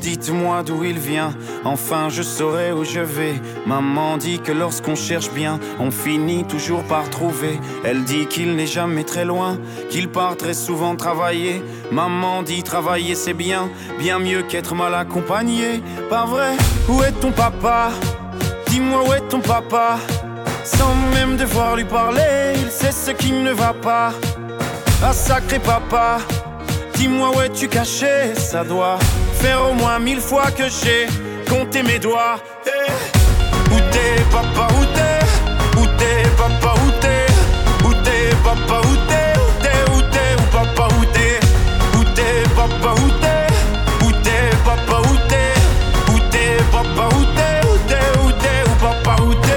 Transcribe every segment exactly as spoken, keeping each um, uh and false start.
Dites-moi d'où il vient, enfin je saurai où je vais. Maman dit que lorsqu'on cherche bien, on finit toujours par trouver. Elle dit qu'il n'est jamais très loin, qu'il part très souvent travailler. Maman dit travailler c'est bien, bien mieux qu'être mal accompagné. Pas vrai? Où est ton papa? Dis-moi où est ton papa? Sans même devoir lui parler, il sait ce qui ne va pas. Ah sacré papa, dis-moi où es-tu caché? Ça doit faire au moins mille fois que j'ai compté mes doigts. Hey. Où t'es papa, où t'es? Où t'es papa, où t'es? Où t'es papa, où t'es? Où t'es, où t'es, où papa, où t'es? Où t'es papa, où t'es? Où t'es papa, où t'es? Où t'es papa, où t'es? Où t'es, où t'es, où papa, où t'es?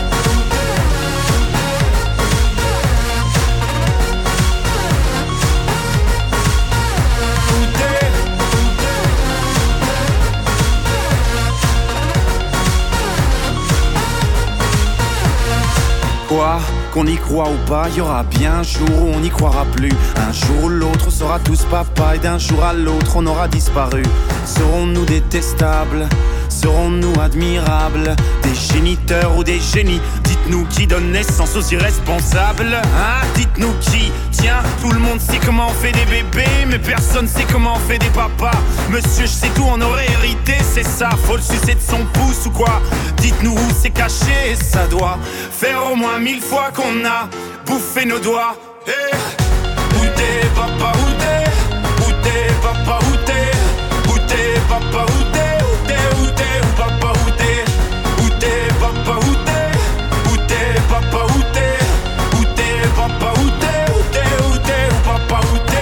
Quoi? Qu'on y croit ou pas, y aura bien un jour où on n'y croira plus. Un jour ou l'autre on sera tous papa, et d'un jour à l'autre on aura disparu. Serons-nous détestables? Serons-nous admirables? Des géniteurs ou des génies? Dites-nous qui donne naissance aux irresponsables, hein? Dites-nous qui? Tiens, tout le monde sait comment on fait des bébés, mais personne sait comment on fait des papas. Monsieur, je sais tout, on aurait hérité, c'est ça. Faut le sucer de son pouce ou quoi? Dites-nous où c'est caché, ça doit faire au moins mille fois qu'on a bouffé nos doigts. Hey. Où t'es papa, où t'es? Où t'es papa, où t'es? Où t'es papa, où t'es? Où t'es, où t'es, où papa, où t'es? Où t'es papa, où t'es? Où t'es papa, où t'es? Où t'es papa, où t'es? Où t'es, où t'es, où papa, où t'es?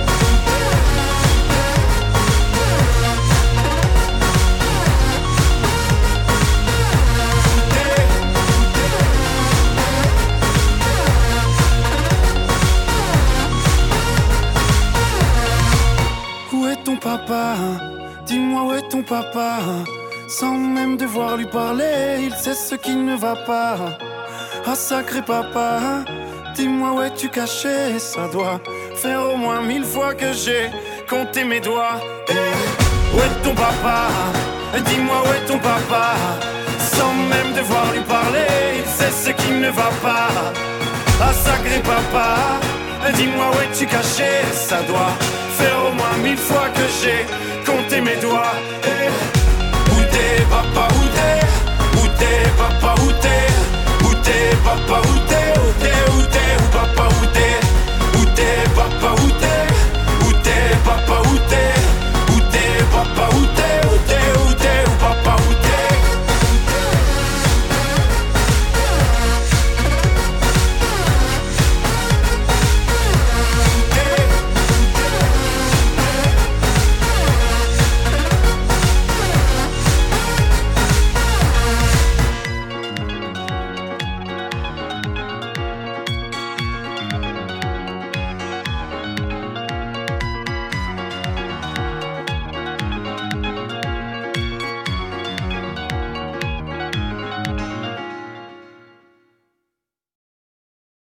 Où est ton papa? Dis-moi où est ton papa? Sans même devoir lui parler, il sait ce qui ne va pas. Ah sacré papa, dis-moi où es-tu caché? Ça doit faire au moins mille fois que j'ai compté mes doigts. Hey. Où est ton papa? Dis-moi où est ton papa? Sans même devoir lui parler, il sait ce qui ne va pas. Ah sacré papa, dis-moi où es-tu caché? Ça doit faire au moins mille fois que j'ai compté mes doigts.